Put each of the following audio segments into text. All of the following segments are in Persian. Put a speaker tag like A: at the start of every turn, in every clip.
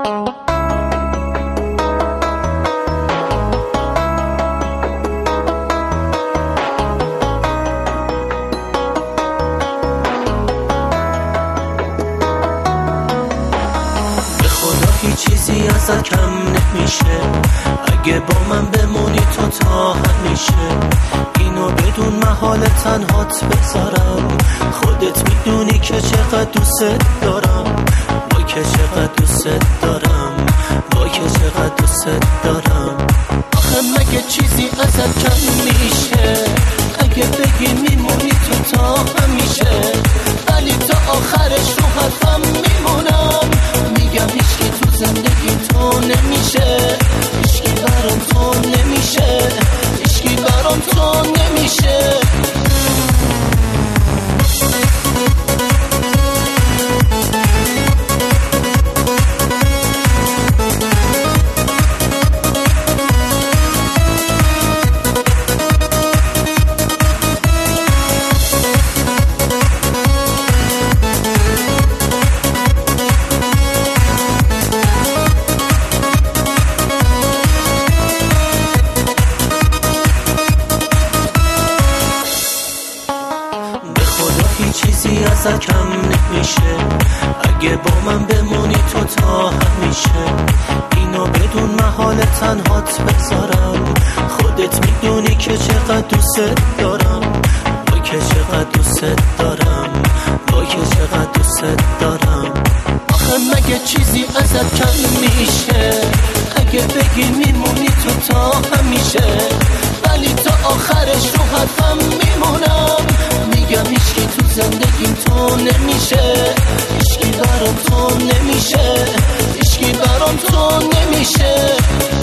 A: چیزی ازت کم نمیشه، اگه با من بمونی تو تا همیشه. اینو بدون محال تنهات بذارم، خودت میدونی که چقدر دوست دارم، وای که چقدر دوست دارم، وای که چقدر دوست دارم. آخه مگه چیزی ازت کم میشه، اگه بگی میمونی تو تا همیشه. ولی تا آخرش رو حرفم میمونم، میگم هیچکی تو زندگی تو نمیشه، هیچکی برام تو نمیشه، هیچکی برام تو نمیشه. چیزی ازت کم نمیشه، اگه با من بمونی تو تا همیشه. اینو بدون محال تنهات بذارم، خودت میدونی که چقدر دوست دارم، وای که چقدر دوست دارم، وای که چقدر دوست دارم. آخه مگه چیزی ازت کم میشه، اگه بگی میمونی تو تا همیشه. ولی تا آخرش رو حرفم میمونم، میگم هیچکی تو زندگیم تو نمیشه، هیچکی برام تو نمیشه، هیچکی برام تو نمیشه.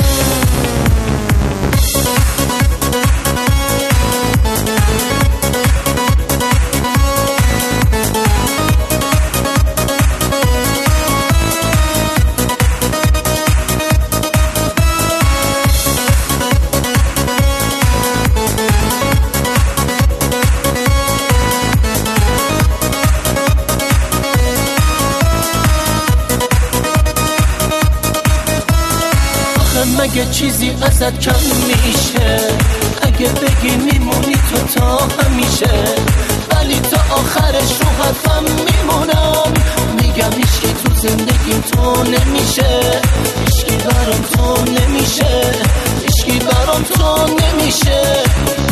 A: مگه چیزی ازت کم میشه، اگه بگی میمونی تو تا همیشه. ولی تا آخرش رو حرفم میمونم، میگم هیچکی تو زندگیم تو نمیشه، هیچکی برام تو نمیشه، هیچکی برام تو نمیشه.